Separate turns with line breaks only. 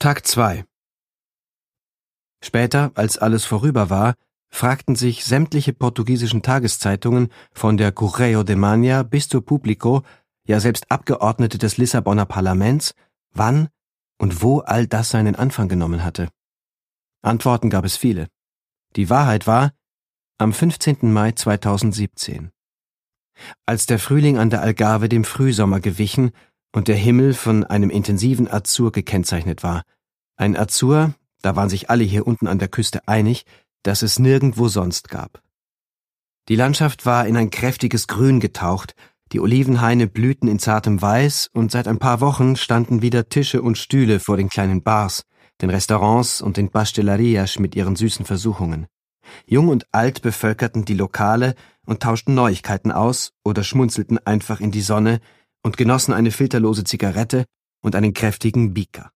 Tag 2. Später, als alles vorüber war, fragten sich sämtliche portugiesischen Tageszeitungen von der Correio de Manha bis zur Público, ja selbst Abgeordnete des Lissabonner Parlaments, wann und wo all das seinen Anfang genommen hatte. Antworten gab es viele. Die Wahrheit war, am 15. Mai 2017. Als der Frühling an der Algarve dem Frühsommer gewichen und der Himmel von einem intensiven Azur gekennzeichnet war. Ein Azur, da waren sich alle hier unten an der Küste einig, dass es nirgendwo sonst gab. Die Landschaft war in ein kräftiges Grün getaucht, die Olivenhaine blühten in zartem Weiß und seit ein paar Wochen standen wieder Tische und Stühle vor den kleinen Bars, den Restaurants und den Pastelerias mit ihren süßen Versuchungen. Jung und alt bevölkerten die Lokale und tauschten Neuigkeiten aus oder schmunzelten einfach in die Sonne und genossen eine filterlose Zigarette und einen kräftigen Bika.